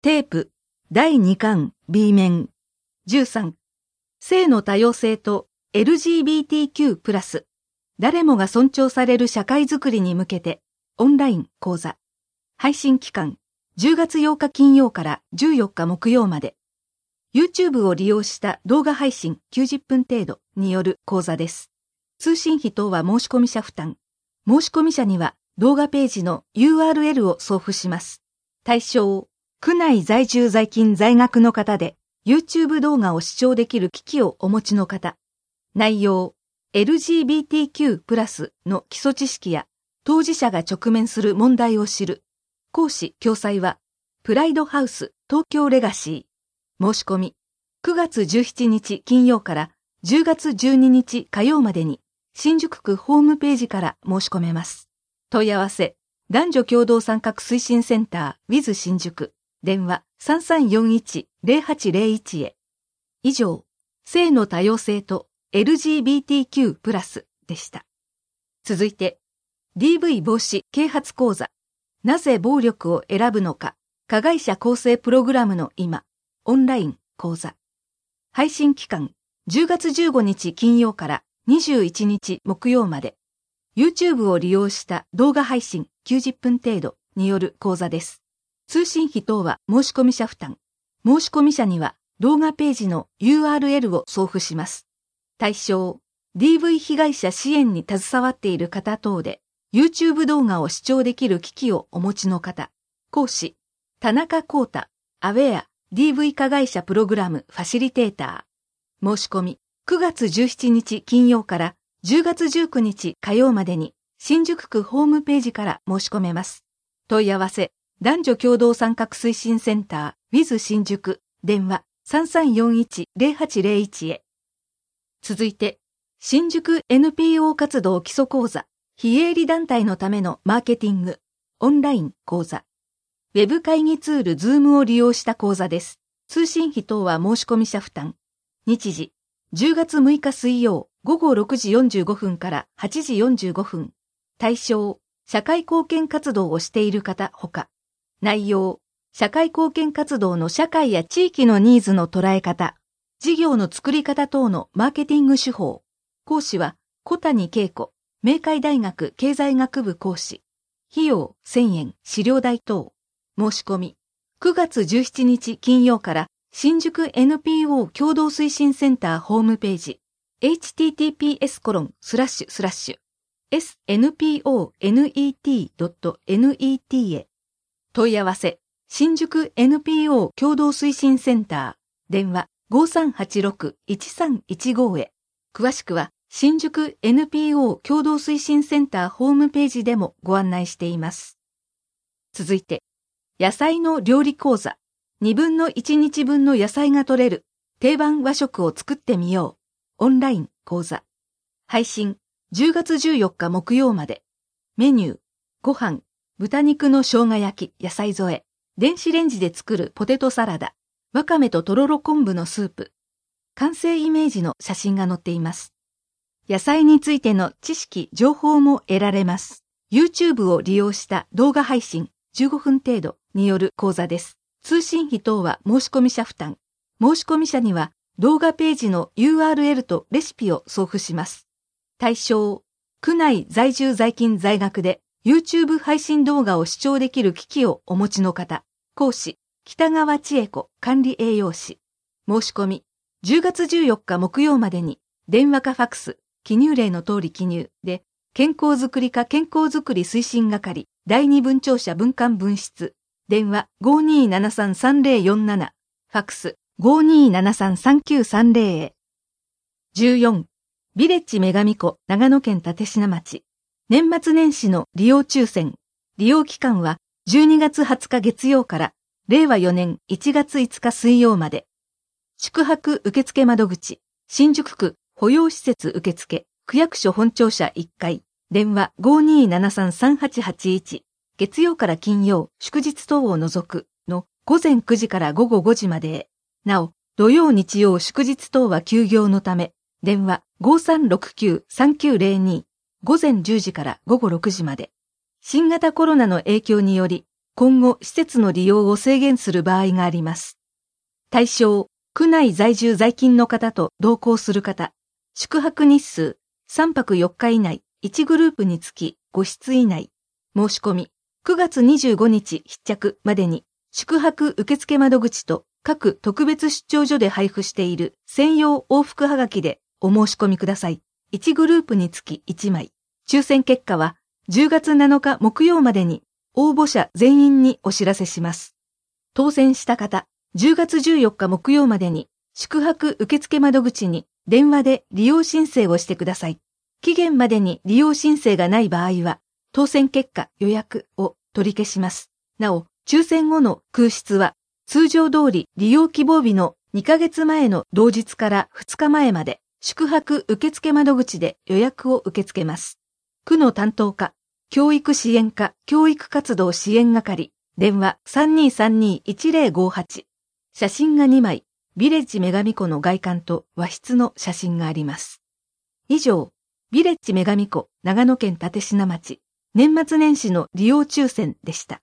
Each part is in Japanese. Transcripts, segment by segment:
テープ第2巻 B 面13性の多様性と LGBTQ+誰もが尊重される社会づくりに向けてオンライン講座配信期間10月8日金曜から14日木曜まで YouTube を利用した動画配信90分程度による講座です。通信費等は申し込み者負担。申し込み者には動画ページの URL を送付します。対象、区内在住在勤在学の方で YouTube 動画を視聴できる機器をお持ちの方。内容、LGBTQ+ の基礎知識や当事者が直面する問題を知る。講師共催は、プライドハウス東京レガシー。申し込み、9月17日金曜から10月12日火曜までに、新宿区ホームページから申し込めます。問い合わせ、男女共同参画推進センター WIZ 新宿、電話 3341-0801 へ。以上、性の多様性と LGBTQ+ でした。続いて、DV 防止啓発講座、なぜ暴力を選ぶのか、加害者更生プログラムの今、オンライン講座。配信期間、10月15日金曜から21日木曜まで、YouTube を利用した動画配信90分程度による講座です。通信費等は申し込み者負担。申し込み者には動画ページの URL を送付します。対象、DV 被害者支援に携わっている方等で、YouTube 動画を視聴できる機器をお持ちの方。講師、田中光太、アウェア、DV 加害者プログラムファシリテーター。申し込み、9月17日金曜から10月19日火曜までに、新宿区ホームページから申し込めます。問い合わせ、男女共同参画推進センター WIZ 新宿、電話 3341-0801 へ。続いて、新宿 NPO 活動基礎講座、非営利団体のためのマーケティング、オンライン講座。ウェブ会議ツール Zoom を利用した講座です。通信費等は申し込み者負担。日時、10月6日水曜、午後6時45分から8時45分。対象、社会貢献活動をしている方ほか。内容、社会貢献活動の社会や地域のニーズの捉え方、事業の作り方等のマーケティング手法。講師は小谷恵子、明海大学経済学部講師。費用1000円、資料代等。申し込み、9月17日金曜から新宿 NPO 共同推進センターホームページ、https://snponet.net へ。問い合わせ、新宿 NPO 共同推進センター、電話 5386-1315 へ。詳しくは、新宿 NPO 共同推進センターホームページでもご案内しています。続いて、野菜の料理講座、2分の1日分の野菜が取れる定番和食を作ってみよう。オンライン講座。配信、10月14日木曜まで。メニュー、ご飯、豚肉の生姜焼き、野菜添え、電子レンジで作るポテトサラダ、わかめととろろ昆布のスープ。完成イメージの写真が載っています。野菜についての知識、情報も得られます。YouTube を利用した動画配信、15分程度による講座です。通信費等は申し込み者負担。申し込み者には動画ページの URL とレシピを送付します。対象、区内在住在勤在学で YouTube 配信動画を視聴できる機器をお持ちの方。講師、北川千恵子管理栄養士。申し込み、10月14日木曜までに電話かファクス、記入例の通り記入で、健康づくり課健康づくり推進係第二分庁舎分館分室、電話 5273-3047、ファクス 5273-3930 へ。14、ビレッジ女神湖長野県立科町、年末年始の利用抽選、利用期間は12月20日月曜から令和4年1月5日水曜まで。宿泊受付窓口、新宿区保養施設受付、区役所本庁舎1階、電話 5273-3881、月曜から金曜、祝日等を除くの午前9時から午後5時までへ。なお、土曜日曜祝日等は休業のため、電話 5369-3902、午前10時から午後6時まで。新型コロナの影響により、 今後施設の利用を制限する場合があります。対象、区内在住在勤の方と同行する方、宿泊日数、3泊4日以内、1グループにつき5室以内、申し込み、9月25日必着までに、宿泊受付窓口と各特別出張所で配布している専用往復はがきでお申し込みください。1グループにつき1枚。抽選結果は10月7日木曜までに応募者全員にお知らせします。当選した方、10月14日木曜までに宿泊受付窓口に電話で利用申請をしてください。期限までに利用申請がない場合は、当選結果予約を取り消します。なお、抽選後の空室は通常通り利用希望日の2ヶ月前の同日から2日前まで宿泊受付窓口で予約を受け付けます。区の担当課、教育支援課教育活動支援係、電話 3232-1058。写真が2枚、ビレッジ女神湖の外観と和室の写真があります。以上、ビレッジ女神湖長野県立科町、年末年始の利用抽選でした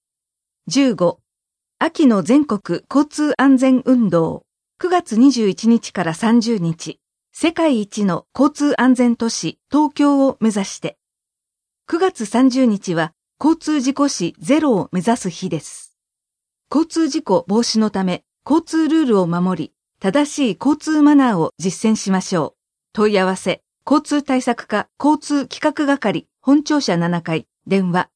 。15、秋の全国交通安全運動、9月21日から30日、世界一の交通安全都市東京を目指して、9月30日は交通事故死ゼロを目指す日です。交通事故防止のため、交通ルールを守り、正しい交通マナーを実践しましょう。問い合わせ、交通対策課交通企画係本庁舎7階、電話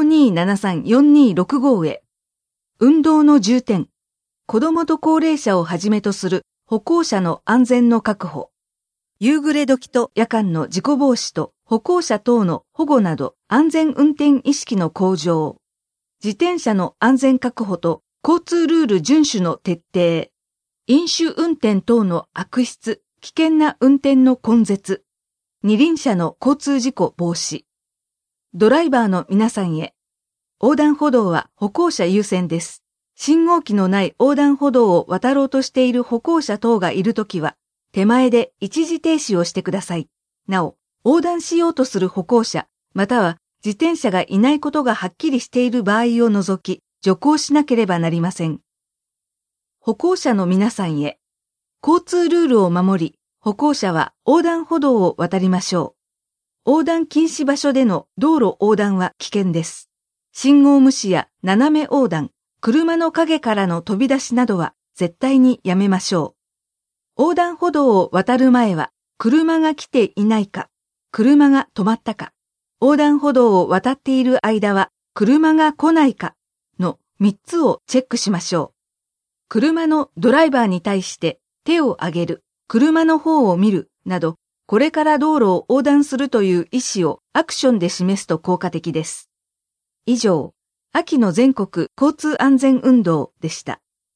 5273-4265 へ。運動の重点、子どもと高齢者をはじめとする歩行者の安全の確保。夕暮れ時と夜間の事故防止と歩行者等の保護など安全運転意識の向上。自転車の安全確保と交通ルール遵守の徹底。飲酒運転等の悪質、危険な運転の根絶。二輪車の交通事故防止。ドライバーの皆さんへ。横断歩道は歩行者優先です。信号機のない横断歩道を渡ろうとしている歩行者等がいるときは、手前で一時停止をしてください。なお、横断しようとする歩行者、または自転車がいないことがはっきりしている場合を除き、徐行しなければなりません。歩行者の皆さんへ。交通ルールを守り、歩行者は横断歩道を渡りましょう。横断禁止場所での道路横断は危険です。信号無視や斜め横断、車の陰からの飛び出しなどは絶対にやめましょう。横断歩道を渡る前は、車が来ていないか、車が止まったか、横断歩道を渡っている間は、車が来ないかの3つをチェックしましょう。車のドライバーに対して手を挙げる、車の方を見るなど、これから道路を横断するという意思をアクションで示すと効果的です。以上、秋の全国交通安全運動でした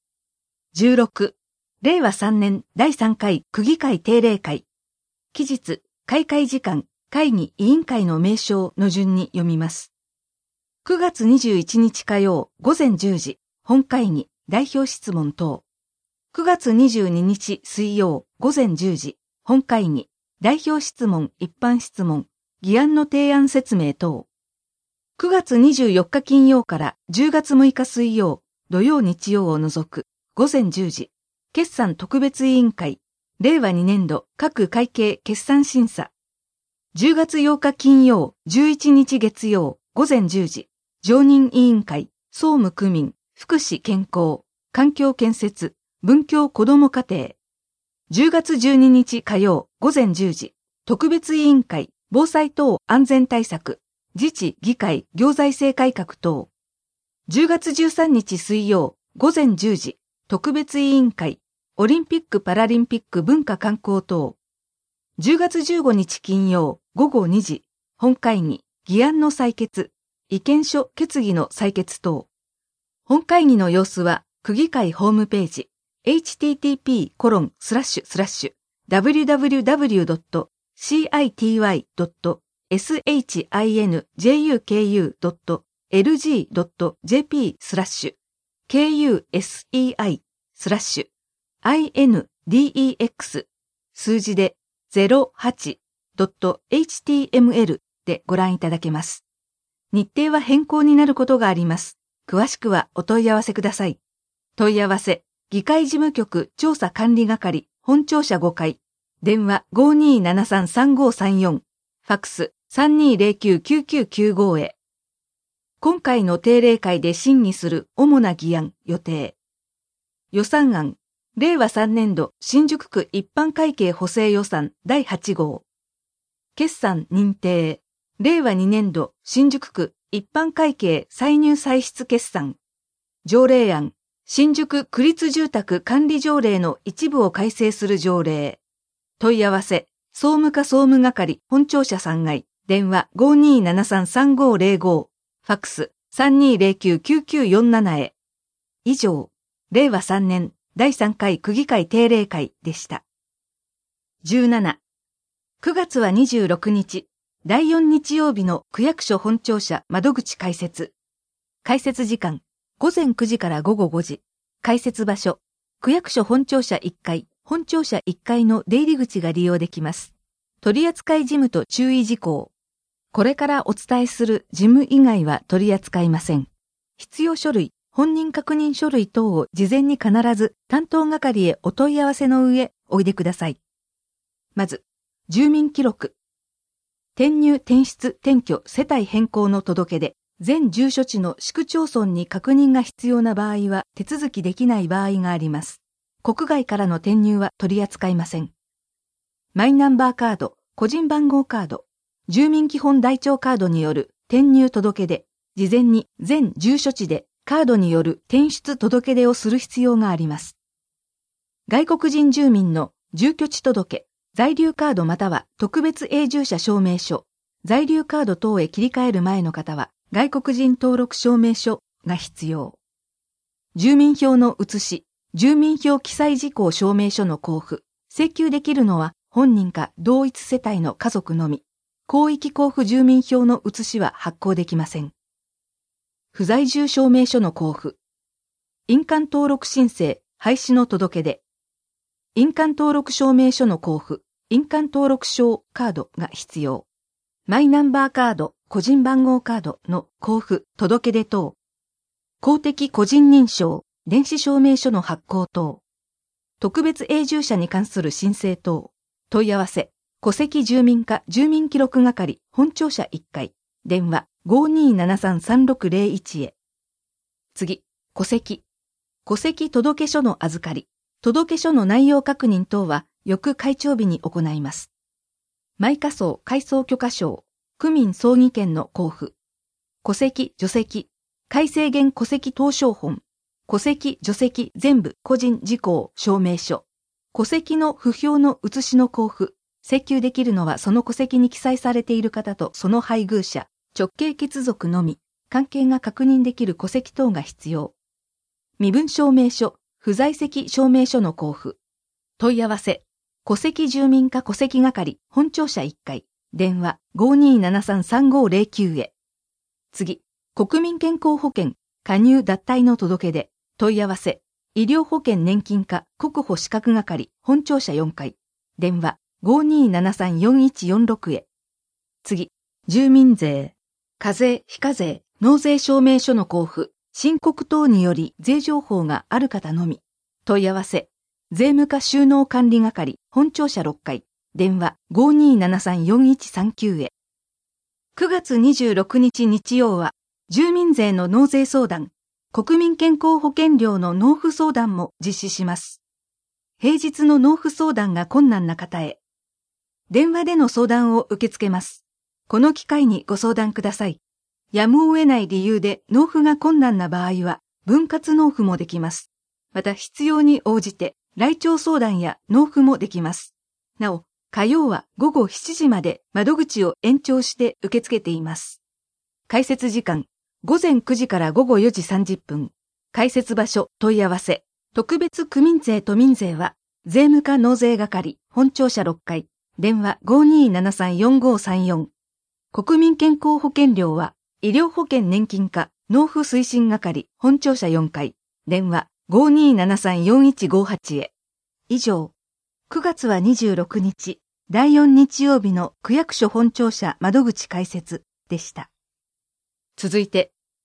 。16、令和3年第3回区議会定例会。期日、開会時間、会議委員会の名称の順に読みます。9月21日火曜午前10時、本会議、代表質問等。9月22日水曜午前10時、本会議、代表質問、一般質問、議案の提案説明等。9月24日金曜から10月6日水曜、土曜日曜を除く、午前10時、決算特別委員会、令和2年度各会計決算審査。10月8日金曜、11日月曜、午前10時、常任委員会、総務区民、福祉健康、環境建設、文教子ども家庭。10月12日火曜、午前10時、特別委員会、防災等安全対策、自治議会行財政改革等。10月13日水曜午前10時特別委員会オリンピック・パラリンピック文化観光等。10月15日金曜午後2時本会議議案の採決意見書決議の採決等。本会議の様子は区議会ホームページ http://www.city.sjuku.lg.jp/KUSEI/index 数字で 08.html でご覧いただけます。日程は変更になることがあります。 詳しくはお問い合わせください。問い合わせ、議会事務局調査管理係、本庁舎5階、電話 5273-3534、ファックス 3209-9995 へ。今回の定例会で審議する主な議案予定。予算案、令和3年度新宿区一般会計補正予算第8号。決算認定、令和2年度新宿区一般会計歳入歳出決算。条例案、新宿区立住宅管理条例の一部を改正する条例。問い合わせ、総務課総務係本庁舎3階、電話 5273-3505、ファックス 3209-9947 へ。以上、令和3年第3回区議会定例会でした。17、9月は26日、第4日曜日の区役所本庁舎窓口開設。開設時間、午前9時から午後5時。開設場所、区役所本庁舎1階、本庁舎1階の出入り口が利用できます。取扱事務と注意事項。これからお伝えする事務以外は取り扱いません。必要書類、本人確認書類等を事前に必ず担当係へお問い合わせの上、おいでください。まず、住民記録。転入転出転居世帯変更の届け出。全住所地の市区町村に確認が必要な場合は手続きできない場合があります。国外からの転入は取り扱いません。マイナンバーカード、個人番号カード、住民基本台帳カードによる転入届け出、事前に全住所地でカードによる転出届け出をする必要があります。外国人住民の住居地届、在留カードまたは特別永住者証明書、在留カード等へ切り替える前の方は、外国人登録証明書が必要。住民票の写し、住民票記載事項証明書の交付、請求できるのは本人か同一世帯の家族のみ。広域交付住民票の写しは発行できません。不在住証明書の交付。印鑑登録申請、廃止の届け出。印鑑登録証明書の交付、印鑑登録証カードが必要。マイナンバーカード、個人番号カードの交付、届け出等。公的個人認証、電子証明書の発行等。特別永住者に関する申請等。問い合わせ、戸籍住民課住民記録係、本庁舎1階、電話 5273-3601 へ。次、戸籍。戸籍届書の預かり。届書の内容確認等は、翌開帳日に行います。毎家層改装許可証、区民葬儀券の交付、戸籍除籍、改正現戸籍謄商本、戸籍除籍全部個人事項証明書、戸籍の不評の写しの交付、請求できるのはその戸籍に記載されている方とその配偶者、直系血族のみ、関係が確認できる戸籍等が必要。身分証明書、不在籍証明書の交付。問い合わせ。戸籍住民課戸籍係、本庁舎1階、電話 5273-3509 へ。次、国民健康保険、加入脱退の届け出、問い合わせ、医療保険年金課国保資格係、本庁舎4階、電話 5273-4146 へ。次、住民税、課税、非課税、納税証明書の交付、申告等により税情報がある方のみ。問い合わせ、税務課収納管理係、本庁舎6階、電話 5273-4139 へ。9月26日日曜は、住民税の納税相談、国民健康保険料の納付相談も実施します。平日の納付相談が困難な方へ、電話での相談を受け付けます。この機会にご相談ください。やむを得ない理由で納付が困難な場合は、分割納付もできます。また必要に応じて、来庁相談や納付もできます。なお、火曜は午後7時まで窓口を延長して受け付けています。開設時間、午前9時から午後4時30分。開設場所、問い合わせ。特別区民税都民税は、税務課納税係、本庁舎6階、電話 5273-4534。国民健康保険料は、医療保険年金課、納付推進係、本庁舎4階、電話 5273-4158 へ。以上、9月は26日、第4日曜日の区役所本庁舎窓口開設でした。続いて、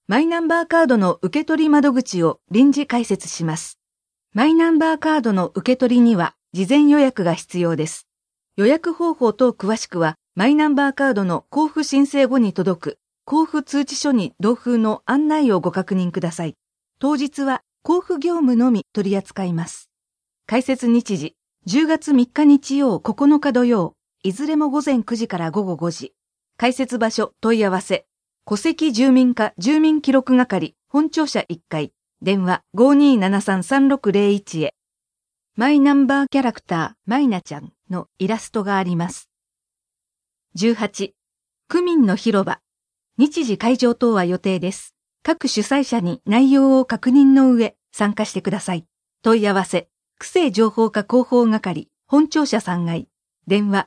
マイナンバーカードの受け取り窓口を臨時開設します。マイナンバーカードの受け取りには事前予約が必要です。予約方法等詳しくは、マイナンバーカードの交付申請後に届く交付通知書に同封の案内をご確認ください。当日は交付業務のみ取り扱います。開設日時、10月3日日曜9日土曜、いずれも午前9時から午後5時。開設場所問い合わせ、戸籍住民課住民記録係本庁舎1階、電話 5273-3601 へ。マイナンバーキャラクターマイナちゃんのイラストがあります。18、区民の広場。日時会場等は予定です。各主催者に内容を確認の上参加してください。問い合わせ、区政情報課広報係本庁舎3階、電話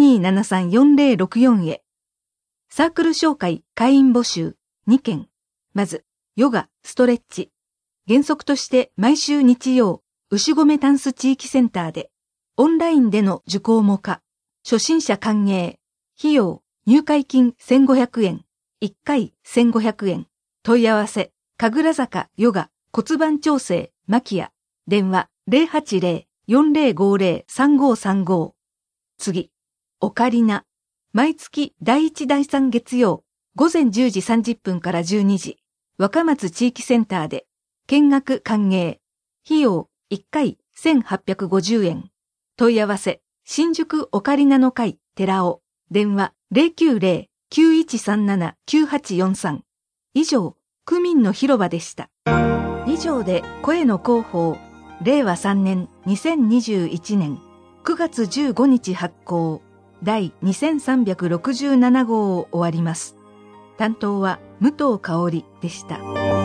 5273-4064 へ。サークル紹介会員募集2件。まず、ヨガ、ストレッチ。原則として毎週日曜、牛込タンス地域センターで、オンラインでの受講も可。初心者歓迎。費用、入会金1500円。1回1500円。問い合わせ、神楽坂ヨガ骨盤調整マキア。電話 080-4050-3535。次、オカリナ。毎月第1第3月曜、午前10時30分から12時、若松地域センターで、見学歓迎。費用、1回1850円。問い合わせ、新宿オカリナの会、寺尾。電話090-9137-9843。以上、区民の広場でした。以上で声の広報、令和3年2021年9月15日発行。第2367号を終わります。担当は武藤香織でした。